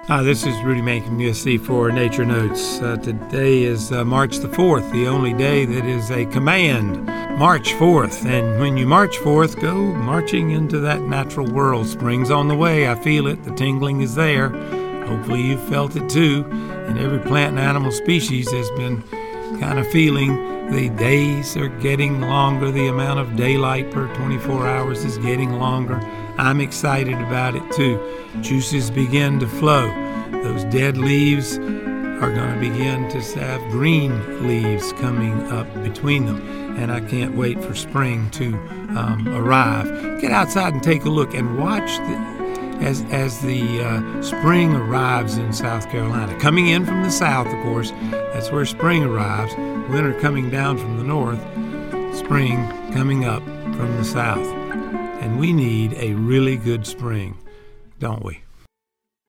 Hi, this is Rudy Mankin, USC for Nature Notes. Today is March the 4th, the only day that is a command. March 4th, and when you march forth, go marching into that natural world. Spring's on the way, I feel it, the tingling is there. Hopefully you've felt it too, and every plant and animal species has been kind of feeling the days are getting longer, the amount of daylight per 24 hours is getting longer. I'm excited about it too. Juices begin to flow. Those dead leaves are going to begin to have green leaves coming up between them. And I can't wait for spring to arrive. Get outside and take a look and watch as the spring arrives in South Carolina. Coming in from the south, of course, that's where spring arrives. Winter coming down from the north, spring coming up from the south. And we need a really good spring, don't we?